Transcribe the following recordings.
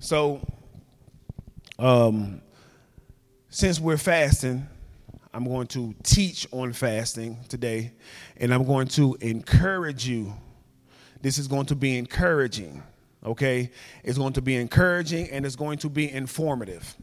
So, since we're fasting, I'm going to teach on fasting today, and I'm going to encourage you. This is going to be encouraging, okay? It's going to be encouraging, and it's going to be informative.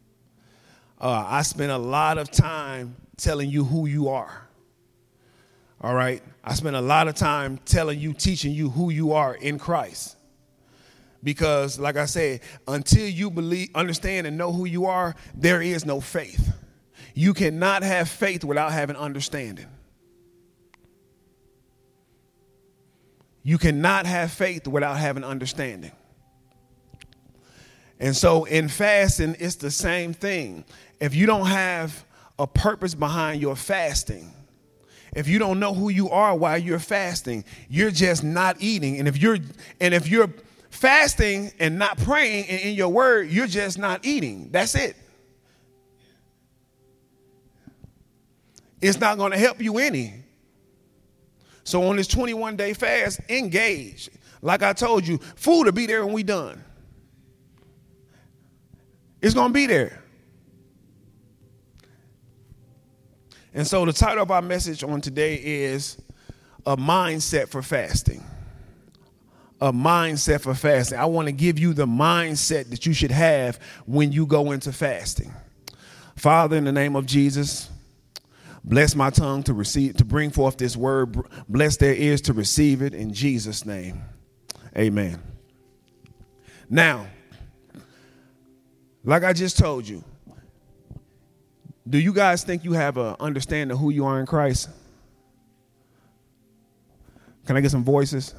I spent a lot of time telling you who you are, all right? I spent a lot of time telling you, teaching you who you are in Christ. Because, like I said, until you believe, understand, and know who you are, there is no faith. You cannot have faith without having understanding. You cannot have faith without having understanding. And so in fasting, it's the same thing. If you don't have a purpose behind your fasting, if you don't know who you are while you're fasting, you're just not eating. And if you're fasting and not praying and in your word, you're just not eating. That's it. It's not going to help you any. So on this 21-day fast, engage. Like I told you, food will be there when we done. It's going to be there. And so the title of our message on today is A Mindset for Fasting. A mindset for fasting. I want to give you the mindset that you should have when you go into fasting. Father, in the name of Jesus, bless my tongue to bring forth this word. Bless their ears to receive it in Jesus' name. Amen. Now, like I just told you, do you guys think you have an understanding of who you are in Christ? Can I get some voices?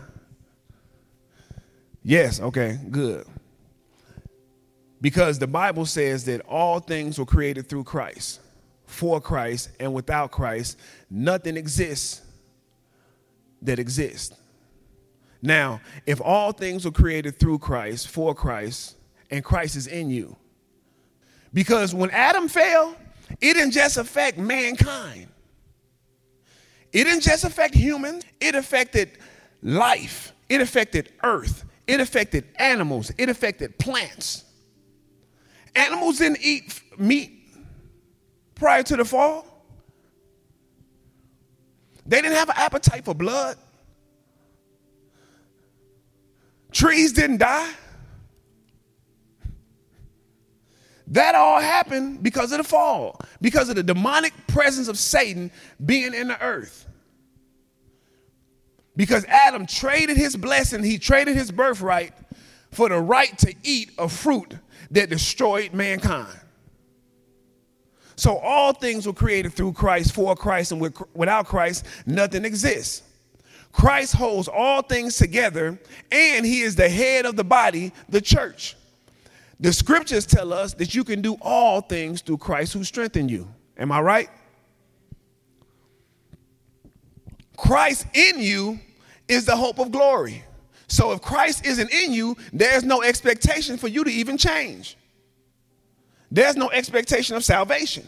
Yes, okay, good. Because the Bible says that all things were created through Christ, for Christ, and without Christ, nothing exists that exists. Now, if all things were created through Christ, for Christ, and Christ is in you, because when Adam fell, it didn't just affect mankind. It didn't just affect humans. It affected life. It affected earth. It affected animals. It affected plants. Animals didn't eat meat prior to the fall. They didn't have an appetite for blood. Trees didn't die. That all happened because of the fall, because of the demonic presence of Satan being in the earth. Because Adam traded his blessing, he traded his birthright for the right to eat a fruit that destroyed mankind. So all things were created through Christ, for Christ, and without Christ, nothing exists. Christ holds all things together, and he is the head of the body, the church. The scriptures tell us that you can do all things through Christ who strengthens you. Am I right? Christ in you is the hope of glory. So if Christ isn't in you, there's no expectation for you to even change. There's no expectation of salvation.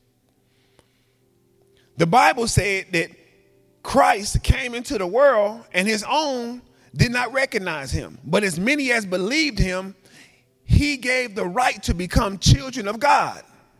The Bible said that Christ came into the world and his own did not recognize him. But as many as believed him, he gave the right to become children of God.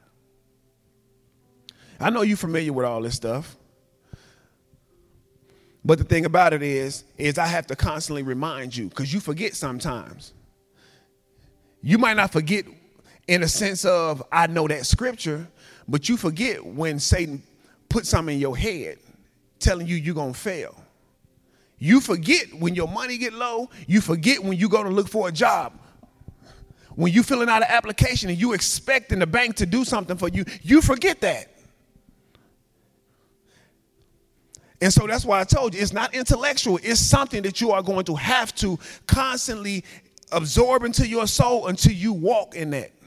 I know you're familiar with all this stuff. But the thing about it is I have to constantly remind you, because you forget sometimes. You might not forget in a sense of, I know that scripture, but you forget when Satan put something in your head telling you you're going to fail. You forget when your money get low. You forget when you go to look for a job. When you filling out an application and you expecting the bank to do something for you, you forget that. And so that's why I told you, it's not intellectual. It's something that you are going to have to constantly absorb into your soul until you walk in that.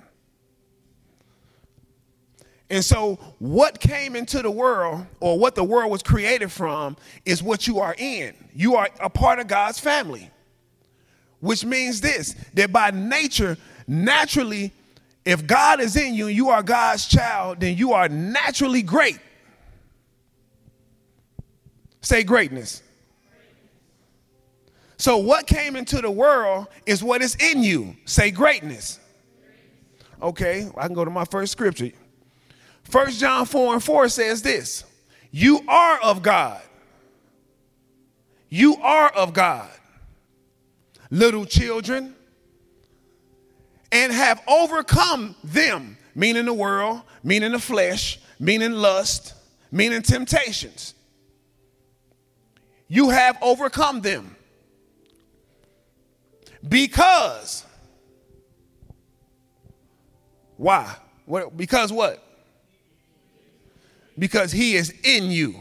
And so what came into the world, or what the world was created from, is what you are in. You are a part of God's family, which means this, that by nature, naturally, if God is in you and you are God's child, then you are naturally great. Say greatness. So what came into the world is what is in you. Say greatness. Okay, I can go to my first scripture. 1 John 4:4 says this. You are of God. You are of God, little children, and have overcome them, meaning the world, meaning the flesh, meaning lust, meaning temptations. You have overcome them. Because, why? Because what? Because he is in you.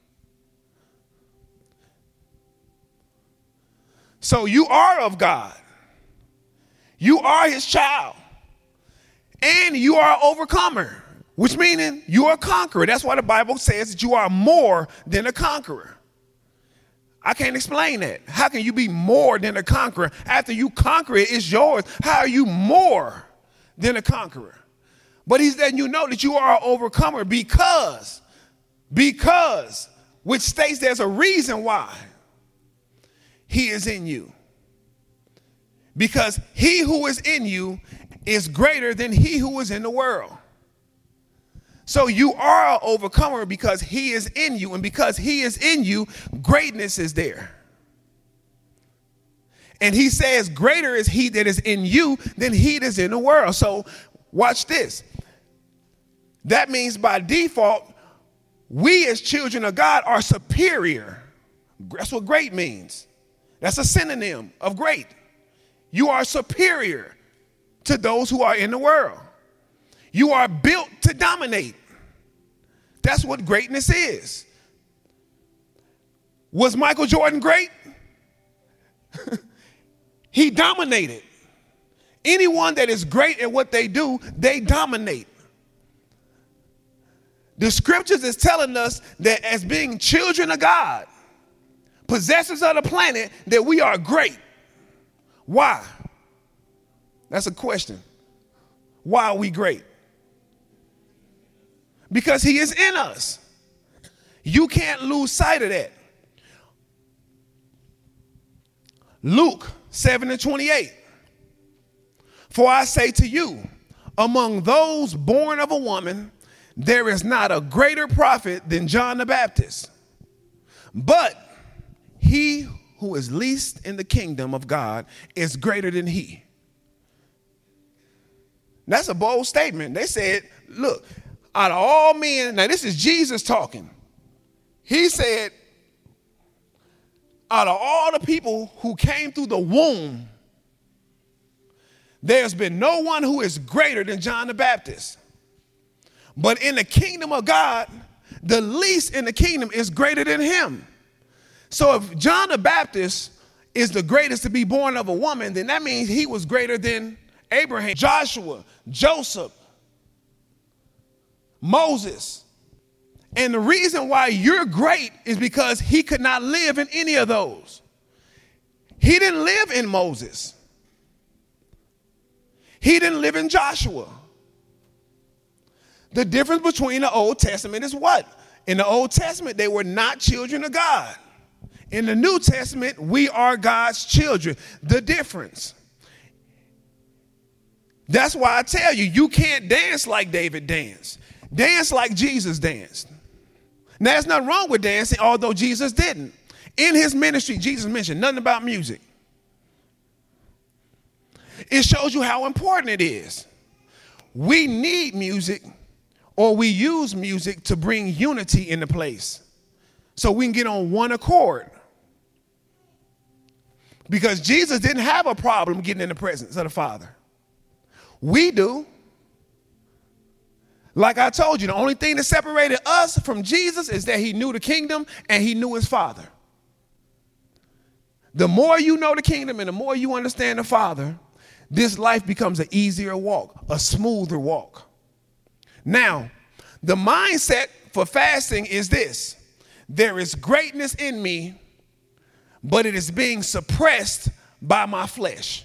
So you are of God. You are his child. And you are an overcomer, which meaning you are a conqueror. That's why the Bible says that you are more than a conqueror. I can't explain that. How can you be more than a conqueror? After you conquer it, it's yours. How are you more than a conqueror? But he's letting you know that you are an overcomer because, which states there's a reason why he is in you. Because he who is in you is greater than he who is in the world. So you are an overcomer because he is in you. And because he is in you, greatness is there. And he says greater is he that is in you than he that is in the world. So watch this. That means by default, we as children of God are superior. That's what great means. That's a synonym of great. You are superior to those who are in the world. You are built to dominate. That's what greatness is. Was Michael Jordan great? He dominated. Anyone that is great at what they do, they dominate. The scriptures is telling us that as being children of God, possessors of the planet, that we are great. Why? That's a question. Why are we great? Because he is in us. You can't lose sight of that. Luke 7:28. For I say to you, among those born of a woman, there is not a greater prophet than John the Baptist. But he who is least in the kingdom of God is greater than he. That's a bold statement. They said, look, out of all men, now this is Jesus talking. He said, out of all the people who came through the womb, there's been no one who is greater than John the Baptist. But in the kingdom of God, the least in the kingdom is greater than him. So if John the Baptist is the greatest to be born of a woman, then that means he was greater than Abraham, Joshua, Joseph, Moses. And the reason why you're great is because he could not live in any of those. He didn't live in Moses. He didn't live in Joshua. The difference between the Old Testament is what? In the Old Testament, they were not children of God. In the New Testament, we are God's children. The difference. That's why I tell you, you can't dance like David danced. Dance like Jesus danced. Now, there's nothing wrong with dancing, although Jesus didn't. In his ministry, Jesus mentioned nothing about music. It shows you how important it is. We need music, or we use music to bring unity into place so we can get on one accord. Because Jesus didn't have a problem getting in the presence of the Father. We do. Like I told you, the only thing that separated us from Jesus is that he knew the kingdom and he knew his Father. The more you know the kingdom and the more you understand the Father, this life becomes an easier walk, a smoother walk. Now, the mindset for fasting is this: there is greatness in me, but it is being suppressed by my flesh.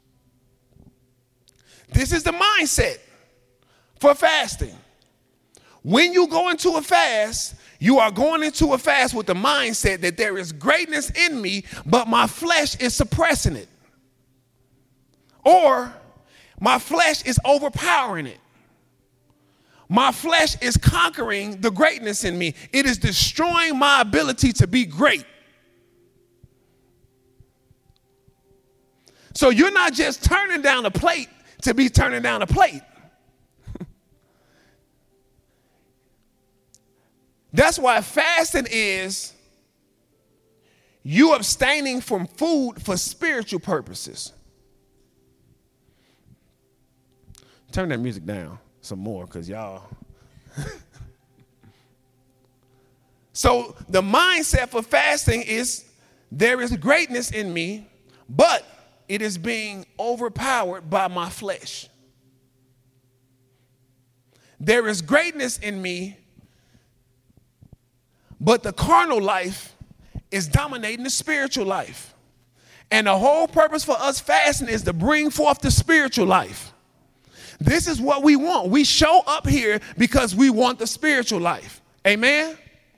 This is the mindset for fasting. When you go into a fast, You are going into a fast with the mindset that there is greatness in me, but my flesh is suppressing it. Or my flesh is overpowering it. My flesh is conquering the greatness in me. It is destroying my ability to be great. So you're not just turning down a plate to be turning down a plate. That's why fasting is you abstaining from food for spiritual purposes. Turn that music down some more, because y'all. So the mindset for fasting is there is greatness in me, but it is being overpowered by my flesh. There is greatness in me, but the carnal life is dominating the spiritual life. And the whole purpose for us fasting is to bring forth the spiritual life. This is what we want. We show up here because we want the spiritual life. Amen?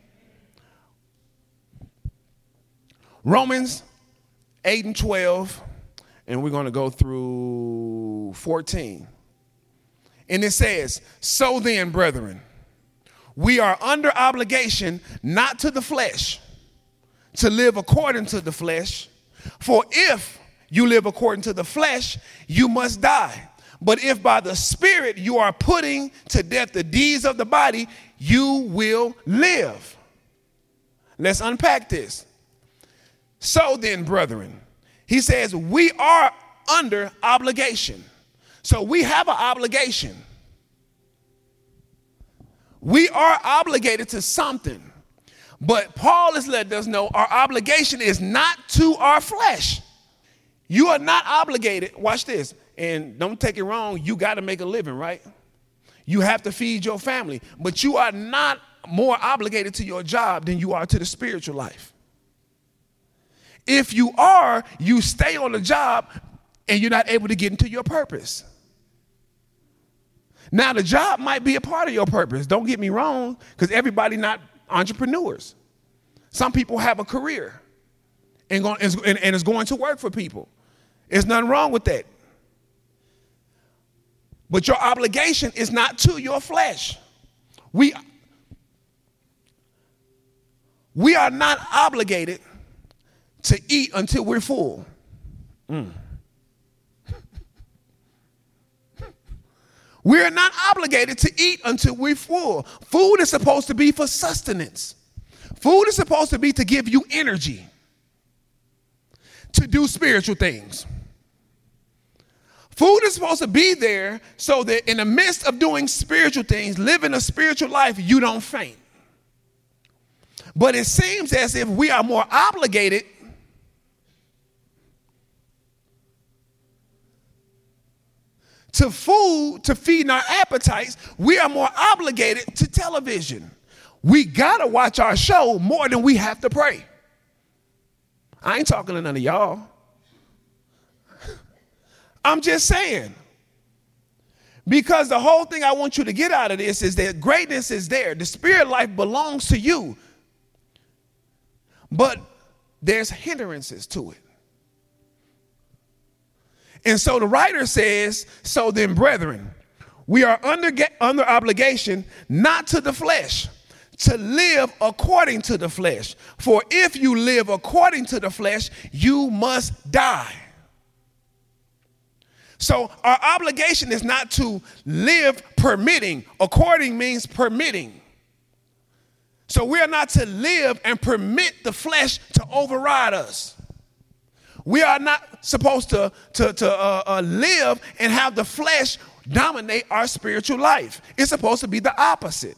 Romans 8 and 12, and we're going to go through 14. And it says, so then, brethren, we are under obligation not to the flesh, to live according to the flesh. For if you live according to the flesh, you must die. But if by the Spirit you are putting to death the deeds of the body, you will live. Let's unpack this. So then, brethren, he says we are under obligation. So we have an obligation. We are obligated to something. But Paul has let us know our obligation is not to our flesh. You are not obligated. Watch this. And don't take it wrong. You got to make a living, right? You have to feed your family. But you are not more obligated to your job than you are to the spiritual life. If you are, you stay on the job and you're not able to get into your purpose. Now, the job might be a part of your purpose. Don't get me wrong, because everybody not entrepreneurs. Some people have a career and is going to work for people. There's nothing wrong with that. But your obligation is not to your flesh. We are not obligated to eat until we're full. We are not obligated to eat until we're full. Food is supposed to be for sustenance. Food is supposed to be to give you energy to do spiritual things. Food is supposed to be there so that in the midst of doing spiritual things, living a spiritual life, you don't faint. But it seems as if we are more obligated to food to feed our appetites. We are more obligated to television. We got to watch our show more than we have to pray. I ain't talking to none of y'all. I'm just saying. Because the whole thing I want you to get out of this is that greatness is there. The spirit life belongs to you. But there's hindrances to it. And so the writer says, so then, brethren, we are under obligation not to the flesh, to live according to the flesh. For if you live according to the flesh, you must die. So our obligation is not to live permitting. According means permitting. So we are not to live and permit the flesh to override us. We are not supposed to live and have the flesh dominate our spiritual life. It's supposed to be the opposite.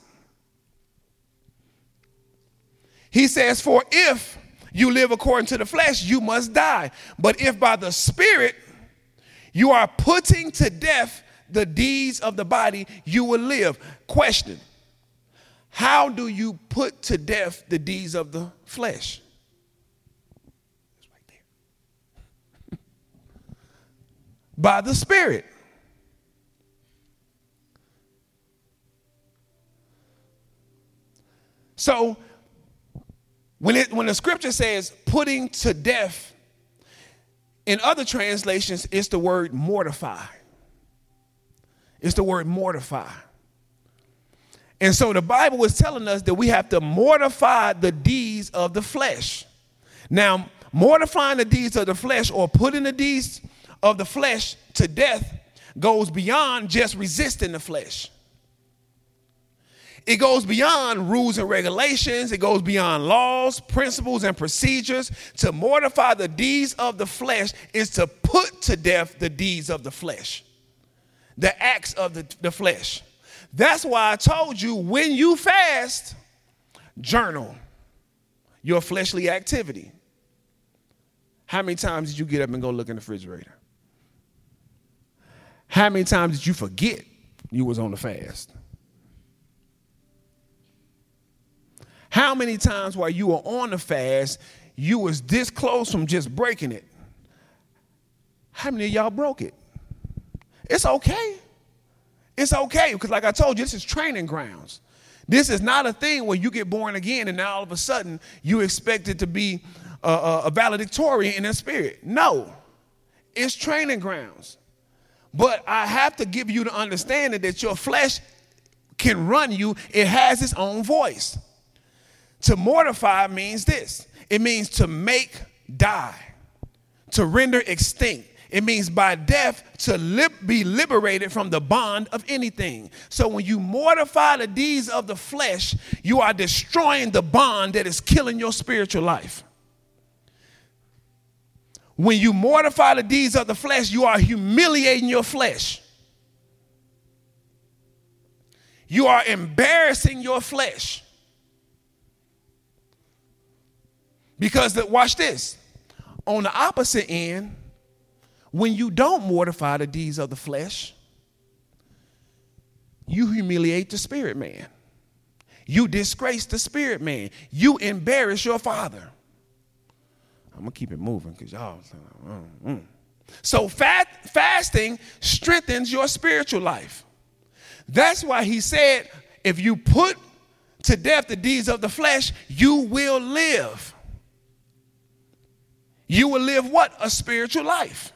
He says, for if you live according to the flesh, you must die. But if by the Spirit you are putting to death the deeds of the body, you will live. Question: how do you put to death the deeds of the flesh? It's right there. By the Spirit. So when the scripture says putting to death, in other translations, it's the word mortify. It's the word mortify. And so the Bible is telling us that we have to mortify the deeds of the flesh. Now, mortifying the deeds of the flesh or putting the deeds of the flesh to death goes beyond just resisting the flesh. It goes beyond rules and regulations. It goes beyond laws, principles, and procedures. To mortify the deeds of the flesh is to put to death the deeds of the flesh, the acts of the flesh. That's why I told you when you fast, journal your fleshly activity. How many times did you get up and go look in the refrigerator? How many times did you forget you was on the fast? How many times while you were on the fast, you was this close from just breaking it? How many of y'all broke it? It's okay. It's okay, because like I told you, this is training grounds. This is not a thing where you get born again and now all of a sudden you expect it to be a valedictorian in the spirit. No, it's training grounds. But I have to give you the understanding that your flesh can run you. It has its own voice. To mortify means this. It means to make die, to render extinct. It means by death to be liberated from the bond of anything. So when you mortify the deeds of the flesh, you are destroying the bond that is killing your spiritual life. When you mortify the deeds of the flesh, you are humiliating your flesh. You are embarrassing your flesh. Because watch this. On the opposite end, when you don't mortify the deeds of the flesh, you humiliate the spirit man. You disgrace the spirit man. You embarrass your father. I'm going to keep it moving because y'all. So fasting strengthens your spiritual life. That's why he said, if you put to death the deeds of the flesh, you will live. You will live what? A spiritual life.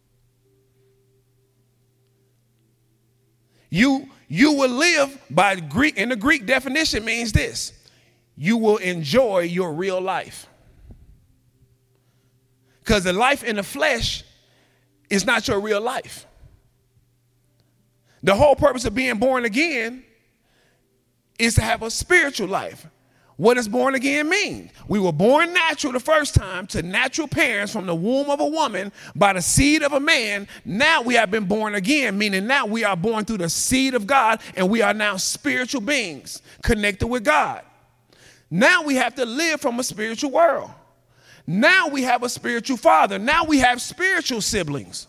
You will live by Greek, and the Greek definition means this. You will enjoy your real life. Because the life in the flesh is not your real life. The whole purpose of being born again is to have a spiritual life. What does born again mean? We were born natural the first time to natural parents from the womb of a woman by the seed of a man. Now we have been born again, meaning now we are born through the seed of God, and we are now spiritual beings connected with God. Now we have to live from a spiritual world. Now we have a spiritual father. Now we have spiritual siblings.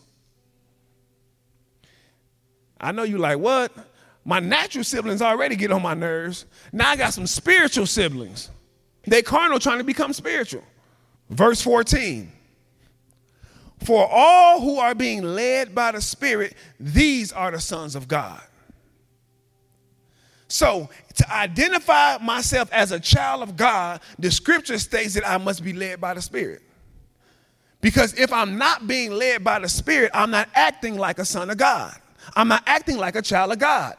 I know you like, what? My natural siblings already get on my nerves. Now I got some spiritual siblings. They carnal trying to become spiritual. Verse 14. For all who are being led by the Spirit, these are the sons of God. So to identify myself as a child of God, the scripture states that I must be led by the Spirit. Because if I'm not being led by the Spirit, I'm not acting like a son of God. I'm not acting like a child of God.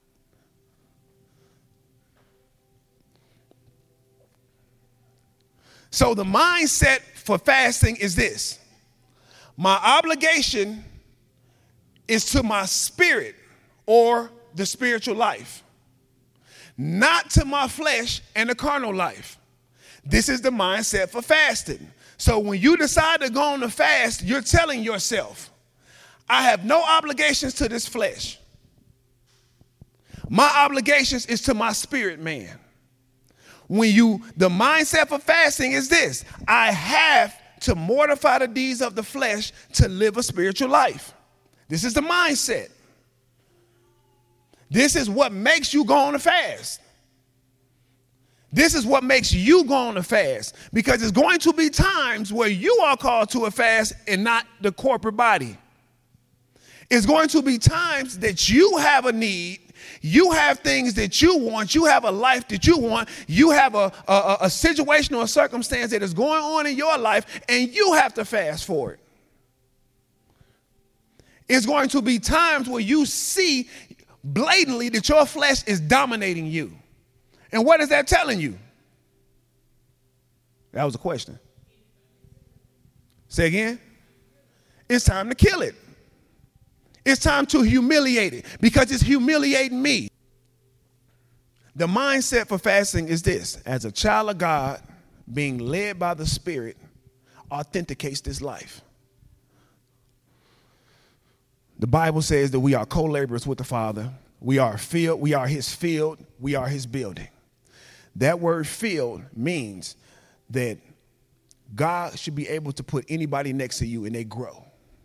So the mindset for fasting is this. My obligation is to my spirit or the spiritual life, not to my flesh and the carnal life. This is the mindset for fasting. So when you decide to go on a fast, you're telling yourself, I have no obligations to this flesh. My obligations is to my spirit man. The mindset for fasting is this. I have to mortify the deeds of the flesh to live a spiritual life. This is the mindset. This is what makes you go on a fast. This is what makes you go on a fast, because there's going to be times where you are called to a fast and not the corporate body. It's going to be times that you have a need You have things that you want. You have a life that you want. You have a situation or a circumstance that is going on in your life, and you have to fast for it. It's going to be times where you see blatantly that your flesh is dominating you. And what is that telling you? That was a question. Say again. It's time to kill it. It's time to humiliate it because it's humiliating me. The mindset for fasting is this: as a child of God, being led by the Spirit authenticates this life. The Bible says that we are co-laborers with the Father. We are his field, we are his building. That word field means that God should be able to put anybody next to you and they grow.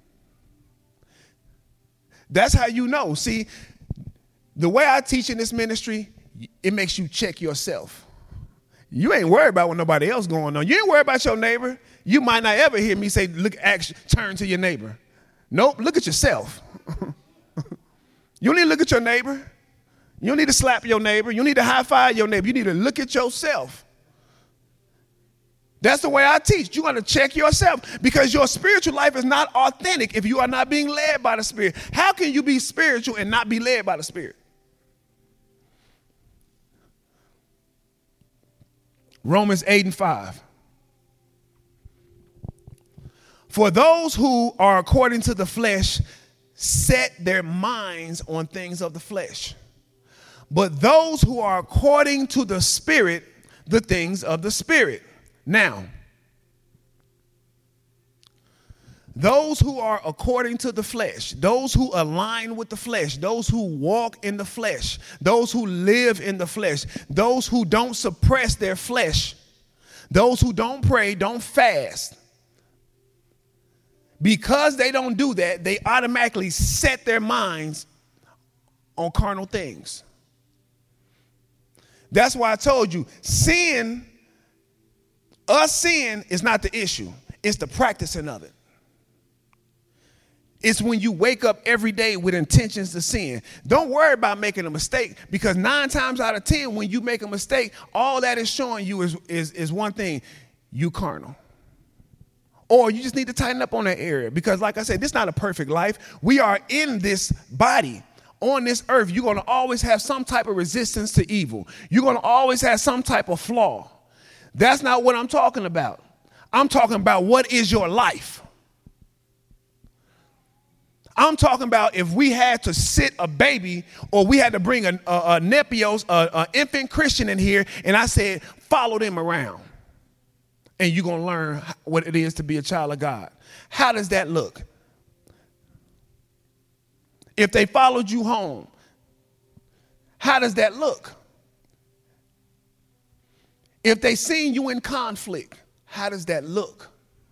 That's how you know. See, the way I teach in this ministry, it makes you check yourself. You ain't worried about what nobody else going on. You ain't worried about your neighbor. You might not ever hear me say, look, turn to your neighbor. Nope, look at yourself. You don't need to look at your neighbor. You don't need to slap your neighbor. You don't need to high five your neighbor. You need to look at yourself. That's the way I teach. You're going to check yourself because your spiritual life is not authentic if you are not being led by the Spirit. How can you be spiritual and not be led by the Spirit? Romans 8:5. For those who are according to the flesh set their minds on things of the flesh, but those who are according to the Spirit, the things of the Spirit. Now, those who are according to the flesh, those who align with the flesh, those who walk in the flesh, those who live in the flesh, those who don't suppress their flesh, those who don't pray, don't fast, because they don't do that, they automatically set their minds on carnal things. That's why I told you, sin is not the issue. It's the practicing of it. It's when you wake up every day with intentions to sin. Don't worry about making a mistake, because 9 times out of 10, when you make a mistake, all that is showing you is one thing: you carnal. Or you just need to tighten up on that area, because like I said, this is not a perfect life. We are in this body. On this earth, you're going to always have some type of resistance to evil. You're going to always have some type of flaw. That's not what I'm talking about. I'm talking about what is your life. I'm talking about if we had to sit a baby, or we had to bring a Nepios, an infant Christian in here, and I said, follow them around, and you're going to learn what it is to be a child of God. How does that look? If they followed you home, how does that look? If they seen you in conflict, how does that look?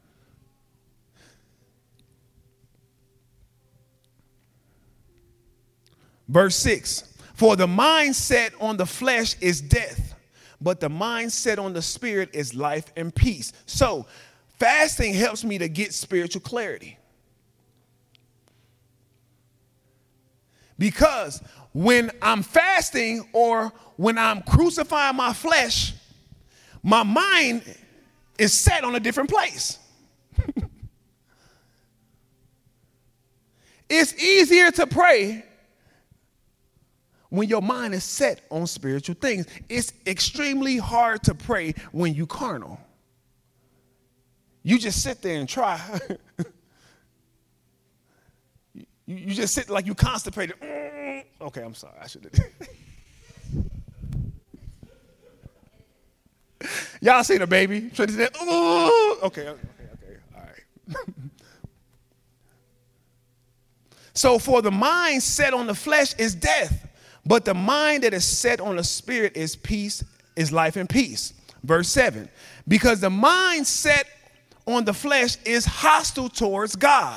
Verse 6, for the mindset on the flesh is death, but the mindset on the Spirit is life and peace. So fasting helps me to get spiritual clarity. Because when I'm fasting or when I'm crucifying my flesh, my mind is set on a different place. It's easier to pray when your mind is set on spiritual things. It's extremely hard to pray when you carnal. You just sit there and try. You just sit like you constipated. Okay, I'm sorry. I should have. Y'all seen a baby? Okay, all right. So for the mind set on the flesh is death, but the mind that is set on the Spirit is peace, is life and peace. Verse 7, because the mind set on the flesh is hostile towards God.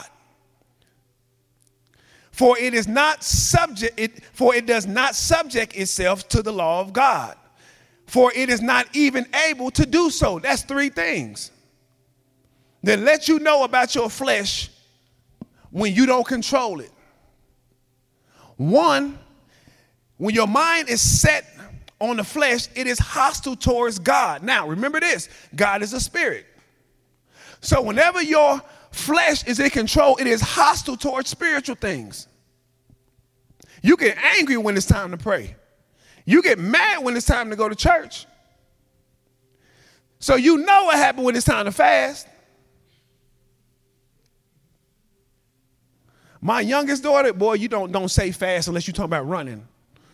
For it does not subject itself to the law of God. For it is not even able to do so. That's 3 things that let you know about your flesh when you don't control it. 1, When your mind is set on the flesh, it is hostile towards God. Now, remember this, God is a spirit. So whenever your flesh is in control, it is hostile towards spiritual things. You get angry when it's time to pray. You get mad when it's time to go to church. So you know what happened when it's time to fast. My youngest daughter, boy, you don't say fast unless you talk about running.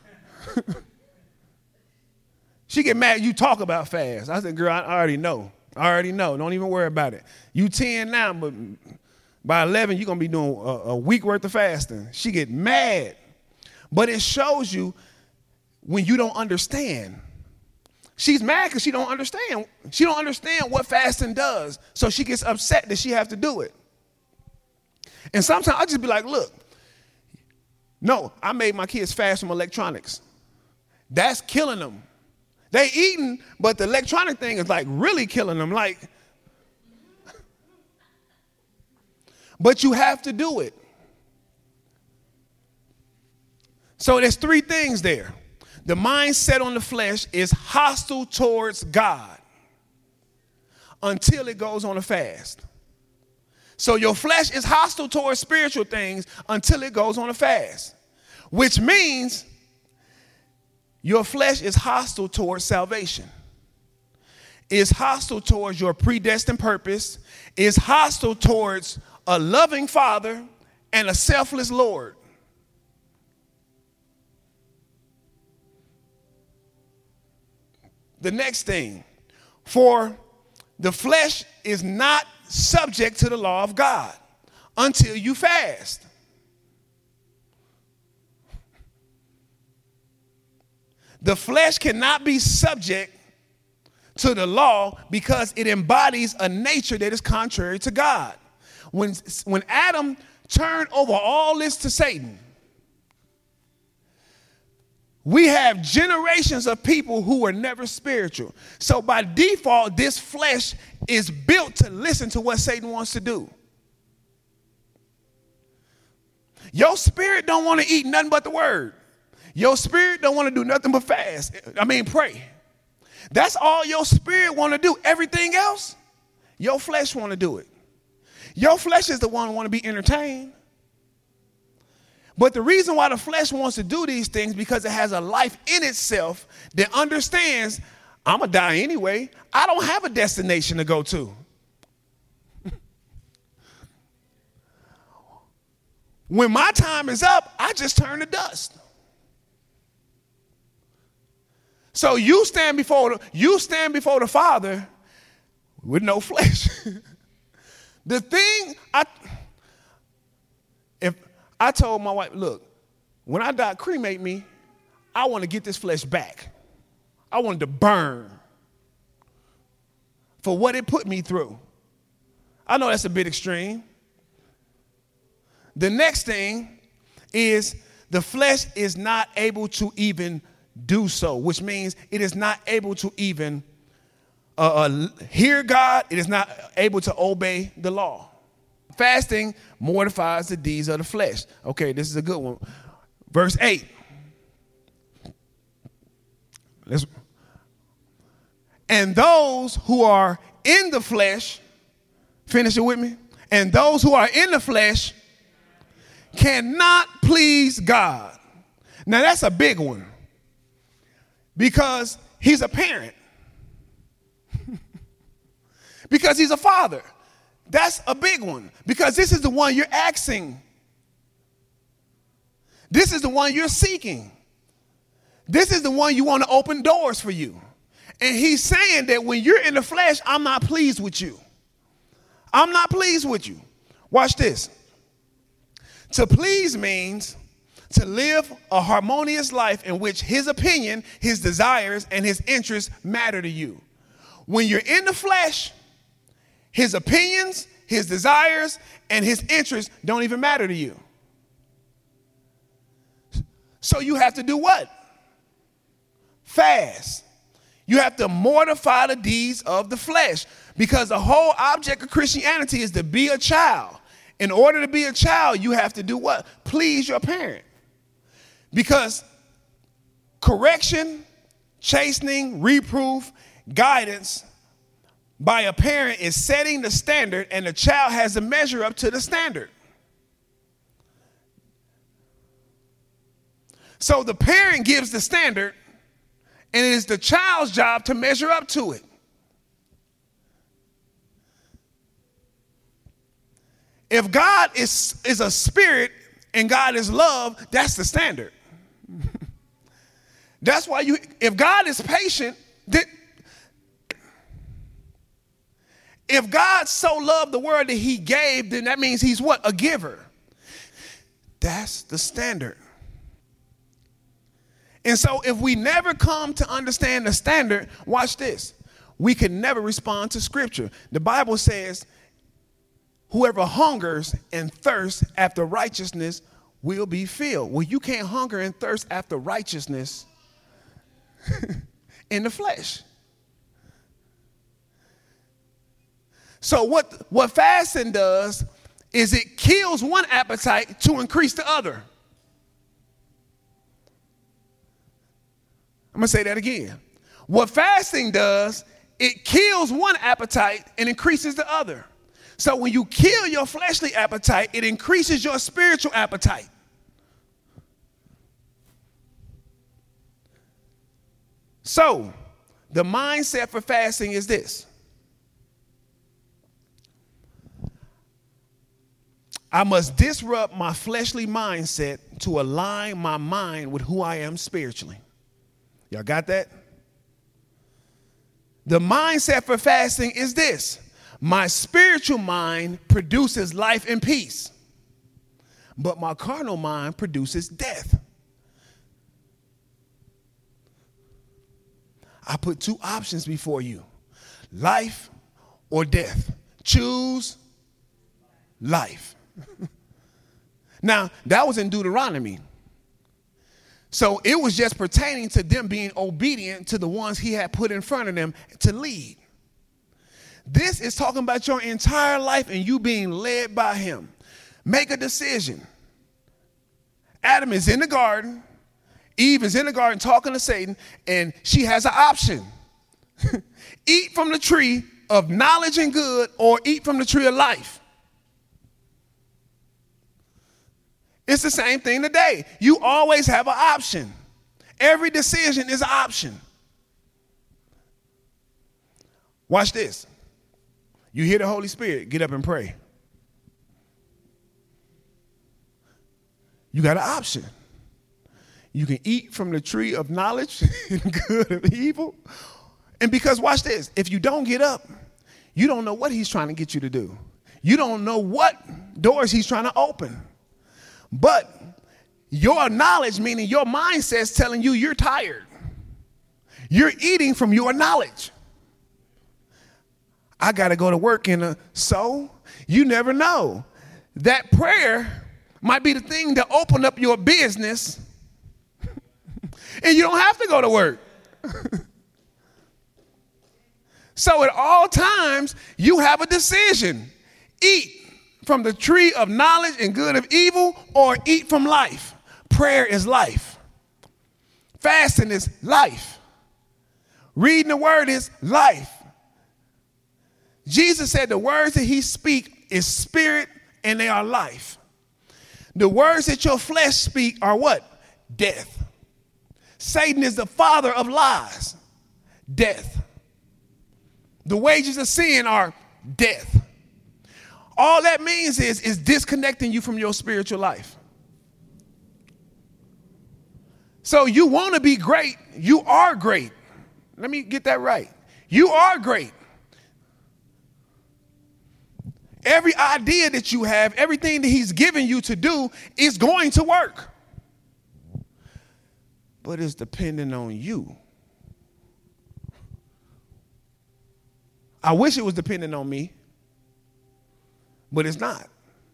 She get mad you talk about fast. I said, girl, I already know. Don't even worry about it. You 10 now, but by 11, you're going to be doing a week worth of fasting. She get mad. But it shows you when you don't understand. She's mad because she don't understand. She don't understand what fasting does. So she gets upset that she has to do it. And sometimes I just be like, look, no, I made my kids fast from electronics. That's killing them. They eating, but the electronic thing is like really killing them. Like, but you have to do it. So there's three things there. The mindset on the flesh is hostile towards God until it goes on a fast. So your flesh is hostile towards spiritual things until it goes on a fast, which means your flesh is hostile towards salvation. It's hostile towards your predestined purpose. It's hostile towards a loving Father and a selfless Lord. The next thing, for the flesh is not subject to the law of God until you fast. The flesh cannot be subject to the law because it embodies a nature that is contrary to God. When Adam turned over all this to Satan, we have generations of people who were never spiritual. So by default, this flesh is built to listen to what Satan wants to do. Your spirit don't want to eat nothing but the word. Your spirit don't want to do nothing but fast. Pray. That's all your spirit want to do. Everything else, your flesh want to do it. Your flesh is the one who want to be entertained. But the reason why the flesh wants to do these things because it has a life in itself that understands, I'm going to die anyway. I don't have a destination to go to. When my time is up, I just turn to dust. So you stand before the Father with no flesh. The thing if I told my wife, look, when I die, cremate me, I want to get this flesh back. I want it to burn for what it put me through. I know that's a bit extreme. The next thing is the flesh is not able to even do so, which means it is not able to even hear God. It is not able to obey the law. Fasting mortifies the deeds of the flesh. Okay, this is a good one. Verse 8. And those who are in the flesh, finish it with me. And those who are in the flesh cannot please God. Now that's a big one because he's a parent. Because he's a father. That's a big one because this is the one you're asking. This is the one you're seeking. This is the one you want to open doors for you. And he's saying that when you're in the flesh, I'm not pleased with you. I'm not pleased with you. Watch this. To please means to live a harmonious life in which his opinion, his desires, and his interests matter to you. When you're in the flesh, his opinions, his desires, and his interests don't even matter to you. So you have to do what? Fast. You have to mortify the deeds of the flesh because the whole object of Christianity is to be a child. In order to be a child, you have to do what? Please your parent. Because Correction, chastening, reproof, guidance by a parent is setting the standard, and the child has to measure up to the standard. So the parent gives the standard, and it is the child's job to measure up to it. If God is a spirit and God is love, that's the standard. That's why if God is patient, if God so loved the world that he gave, then that means he's what? A giver. That's the standard. And so if we never come to understand the standard, watch this. We can never respond to scripture. The Bible says, whoever hungers and thirsts after righteousness will be filled. Well, you can't hunger and thirst after righteousness in the flesh. So what fasting does is it kills one appetite to increase the other. I'm going to say that again. What fasting does, it kills one appetite and increases the other. So when you kill your fleshly appetite, it increases your spiritual appetite. So the mindset for fasting is this. I must disrupt my fleshly mindset to align my mind with who I am spiritually. Y'all got that? The mindset for fasting is this. My spiritual mind produces life and peace, but my carnal mind produces death. I put two options before you, life or death. Choose life. Now, that was in Deuteronomy. So it was just pertaining to them being obedient to the ones he had put in front of them to lead. This is talking about your entire life and you being led by him. Make a decision. Adam is in the garden. Eve is in the garden talking to Satan, and she has an option. Eat from the tree of knowledge and good, or eat from the tree of life. It's the same thing today. You always have an option. Every decision is an option. Watch this. You hear the Holy Spirit, get up and pray. You got an option. You can eat from the tree of knowledge and good and evil. And because, watch this, if you don't get up, you don't know what he's trying to get you to do. You don't know what doors he's trying to open. But your knowledge, meaning your mindset, is telling you you're tired. You're eating from your knowledge. I got to go to work so you never know. That prayer might be the thing to open up your business and you don't have to go to work. So at all times, you have a decision. Eat from the tree of knowledge and good of evil, or eat from life. Prayer is life. Fasting is life. Reading the word is life. Jesus said the words that he speaks is spirit and they are life. The words that your flesh speak are what? Death. Satan is the father of lies. Death. The wages of sin are death. All that means is disconnecting you from your spiritual life. So you want to be great. You are great. Let me get that right. You are great. Every idea that you have, everything that he's given you to do is going to work. But it's dependent on you. I wish it was dependent on me, but it's not.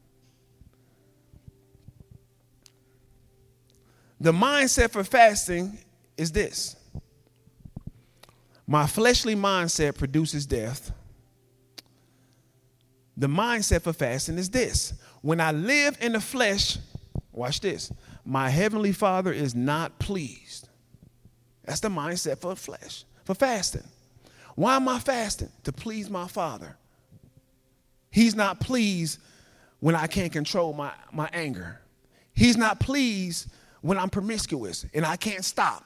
The mindset for fasting is this. My fleshly mindset produces death. The mindset for fasting is this. When I live in the flesh, watch this, my heavenly Father is not pleased. That's the mindset for flesh, for fasting. Why am I fasting? To please my Father. He's not pleased when I can't control my anger. He's not pleased when I'm promiscuous and I can't stop.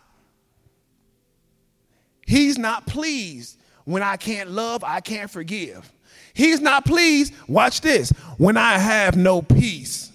He's not pleased when I can't love, I can't forgive. He's not pleased, watch this, when I have no peace.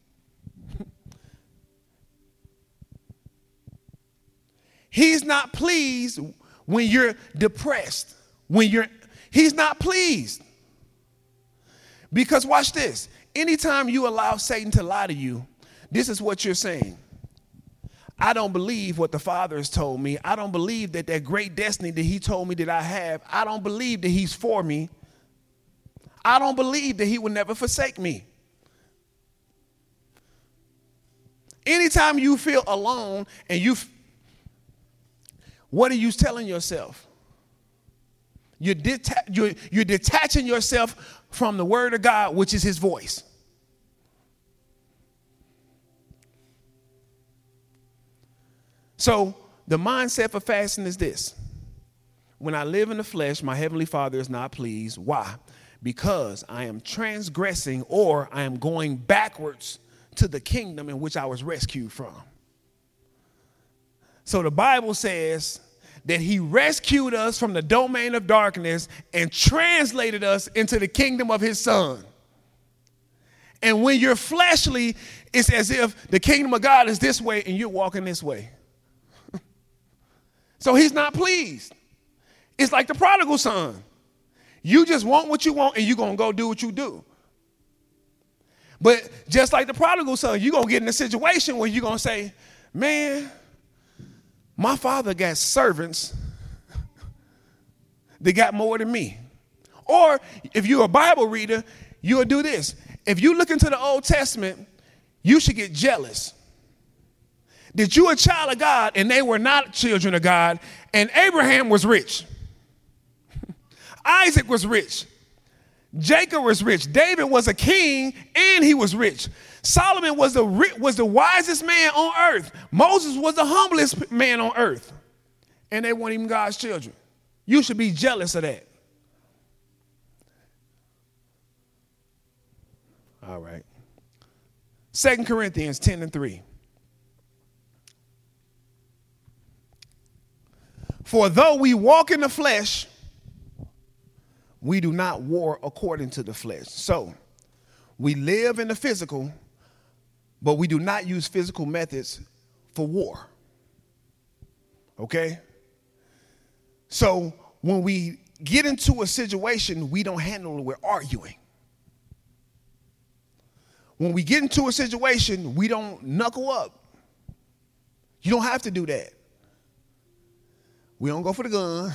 He's not pleased when you're depressed, he's not pleased. Because watch this, anytime you allow Satan to lie to you, this is what you're saying. I don't believe what the Father has told me. I don't believe that great destiny that he told me that I have. I don't believe that he's for me. I don't believe that he will never forsake me. Anytime you feel alone and what are you telling yourself? You're detaching yourself from the word of God, which is his voice. So the mindset for fasting is this. When I live in the flesh, my heavenly Father is not pleased. Why? Because I am transgressing, or I am going backwards to the kingdom in which I was rescued from. So the Bible says that he rescued us from the domain of darkness and translated us into the kingdom of his Son. And when you're fleshly, it's as if the kingdom of God is this way and you're walking this way. So he's not pleased. It's like the prodigal son. You just want what you want and you're going to go do what you do. But just like the prodigal son, you're going to get in a situation where you're going to say, man, my father got servants that got more than me. Or if you're a Bible reader, you'll do this. If you look into the Old Testament, you should get jealous that you a child of God and they were not children of God, and Abraham was rich. Isaac was rich. Jacob was rich. David was a king and he was rich. Solomon was the wisest man on earth. Moses was the humblest man on earth. And they weren't even God's children. You should be jealous of that. All right. 2 Corinthians 10:3. For though we walk in the flesh, we do not war according to the flesh. So we live in the physical, but we do not use physical methods for war. Okay? So when we get into a situation, we don't handle it with arguing. When we get into a situation, we don't knuckle up. You don't have to do that. We don't go for the gun.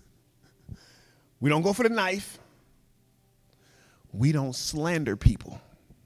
We don't go for the knife. We don't slander people.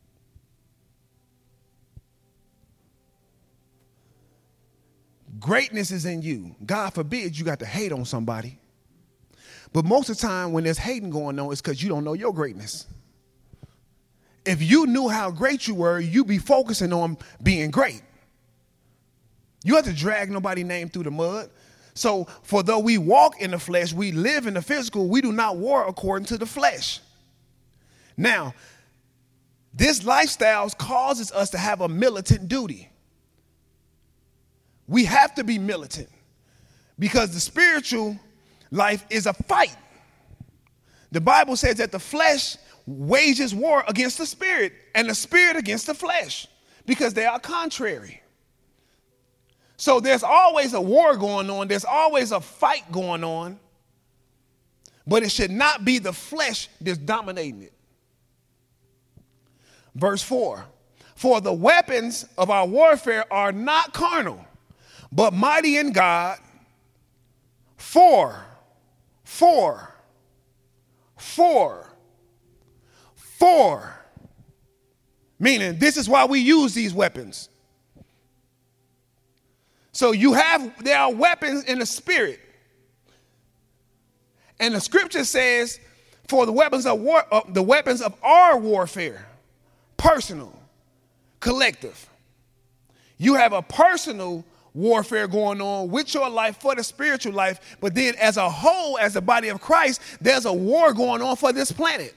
Greatness is in you. God forbid you got to hate on somebody. But most of the time when there's hating going on, it's because you don't know your greatness. If you knew how great you were, you'd be focusing on being great. You have to drag nobody's name through the mud. So, for though we walk in the flesh, we live in the physical, we do not war according to the flesh. Now, this lifestyle causes us to have a militant duty. We have to be militant because the spiritual life is a fight. The Bible says that the flesh wages war against the spirit and the spirit against the flesh because they are contrary. So there's always a war going on. There's always a fight going on. But it should not be the flesh that's dominating it. Verse 4. For the weapons of our warfare are not carnal, but mighty in God for. Meaning this is why we use these weapons. So there are weapons in the spirit. And the scripture says, for the weapons of our warfare, personal, collective. You have a personal warfare going on with your life for the spiritual life, but then as a whole, as the body of Christ, there's a war going on for this planet.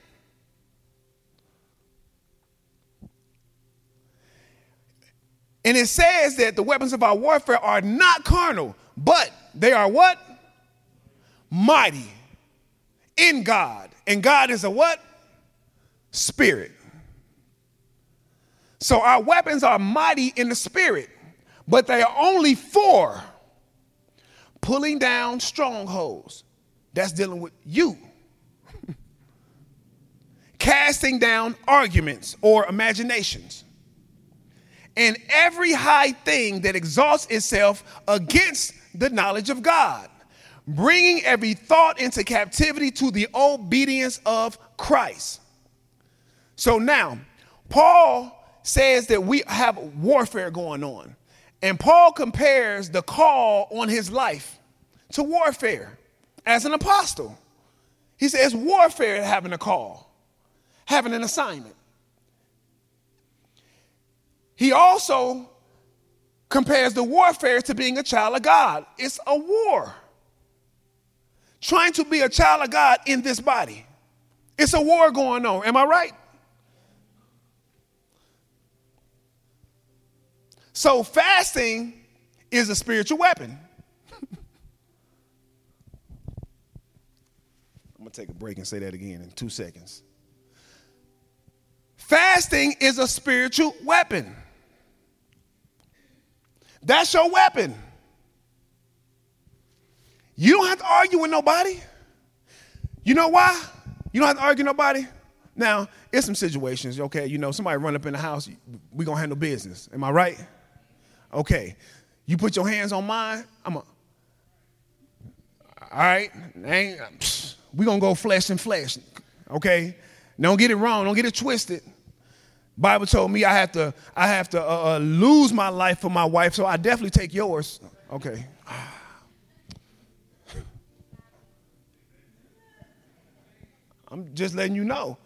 And it says that the weapons of our warfare are not carnal, but they are what? Mighty in God. And God is a what? Spirit. So our weapons are mighty in the spirit, but they are only for pulling down strongholds. That's dealing with you. Casting down arguments or imaginations. And every high thing that exalts itself against the knowledge of God, bringing every thought into captivity to the obedience of Christ. So now, Paul says that we have warfare going on. And Paul compares the call on his life to warfare as an apostle. He says warfare having a call, having an assignment. He also compares the warfare to being a child of God. It's a war. Trying to be a child of God in this body. It's a war going on. Am I right? So fasting is a spiritual weapon. I'm going to take a break and say that again in 2 seconds. Fasting is a spiritual weapon. That's your weapon. You don't have to argue with nobody. You know why? You don't have to argue with nobody. Now, it's some situations, okay? You know, somebody run up in the house, we going to handle business. Am I right? Okay. You put your hands on mine, all right? We going to go flesh and flesh, okay? Don't get it wrong. Don't get it twisted. Bible told me I have to lose my life for my wife, so I definitely take yours. Okay. I'm just letting you know.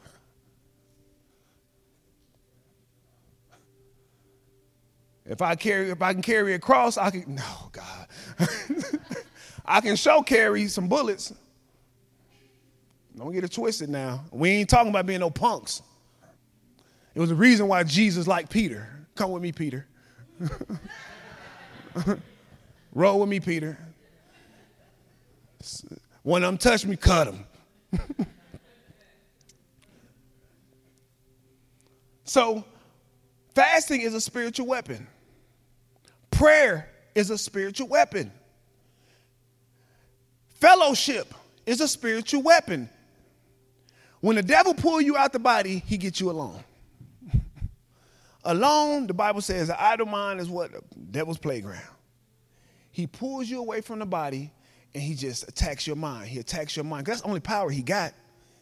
If I can carry a cross, I can. No, God. I can carry some bullets. Don't get it twisted now. We ain't talking about being no punks. It was the reason why Jesus liked Peter. Come with me, Peter. Roll with me, Peter. One of them touch me, cut him. So, fasting is a spiritual weapon. Prayer is a spiritual weapon. Fellowship is a spiritual weapon. When the devil pulls you out the body, he gets you alone. Alone, the Bible says, the idle mind is what? The devil's playground. He pulls you away from the body, and he just attacks your mind. He attacks your mind. That's the only power he got.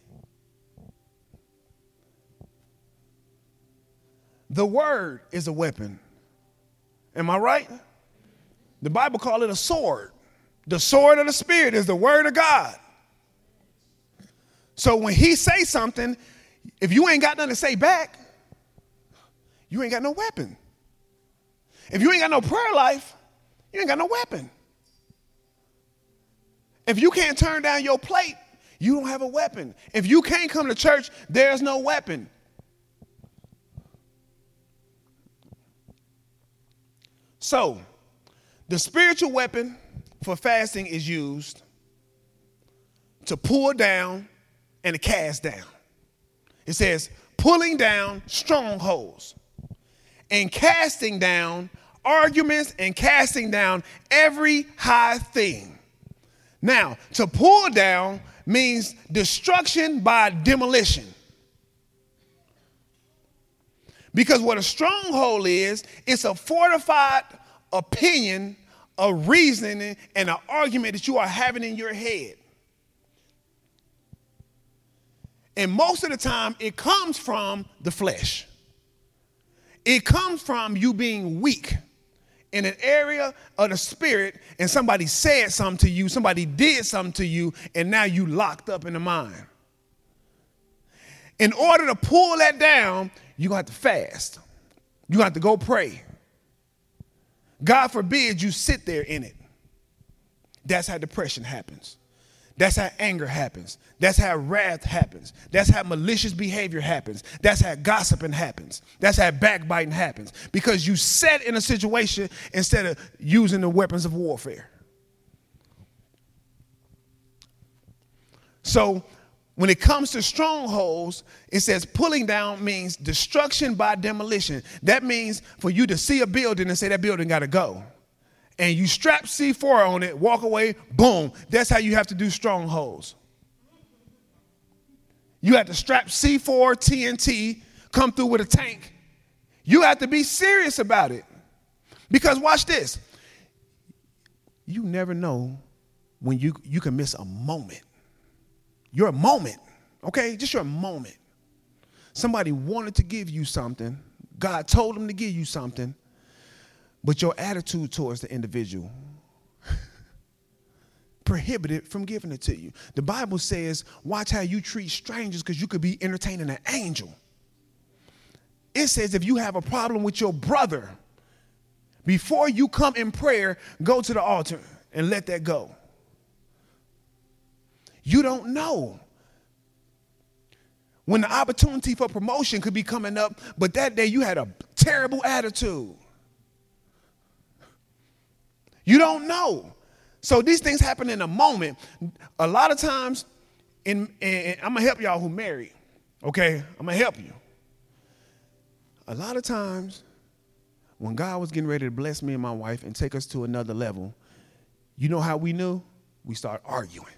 The word is a weapon. Am I right? The Bible calls it a sword. The sword of the Spirit is the word of God. So when he says something, if you ain't got nothing to say back, you ain't got no weapon. If you ain't got no prayer life, you ain't got no weapon. If you can't turn down your plate, you don't have a weapon. If you can't come to church, there's no weapon. So, the spiritual weapon for fasting is used to pull down and to cast down. It says pulling down strongholds and casting down arguments and casting down every high thing. Now, to pull down means destruction by demolition. Because what a stronghold is, it's a fortified opinion, a reasoning, and an argument that you are having in your head. And most of the time, it comes from the flesh. It comes from you being weak in an area of the spirit, and somebody said something to you, somebody did something to you, and now you locked up in the mind. In order to pull that down, you're going to have to fast. You're going to have to go pray. God forbid you sit there in it. That's how depression happens. That's how anger happens. That's how wrath happens. That's how malicious behavior happens. That's how gossiping happens. That's how backbiting happens. Because you sat in a situation instead of using the weapons of warfare. So when it comes to strongholds, it says pulling down means destruction by demolition. That means for you to see a building and say that building got to go. And you strap C4 on it, walk away, boom. That's how you have to do strongholds. You have to strap C4, TNT, come through with a tank. You have to be serious about it. Because watch this. You never know when you can miss a moment. Your moment, okay? Just your moment. Somebody wanted to give you something. God told them to give you something. But your attitude towards the individual prohibited from giving it to you. The Bible says, watch how you treat strangers because you could be entertaining an angel. It says if you have a problem with your brother, before you come in prayer, go to the altar and let that go. You don't know when the opportunity for promotion could be coming up, but that day you had a terrible attitude. You don't know. So these things happen in a moment. A lot of times, and I'm going to help y'all who married, okay? I'm going to help you. A lot of times, when God was getting ready to bless me and my wife and take us to another level, you know how we knew? We started arguing.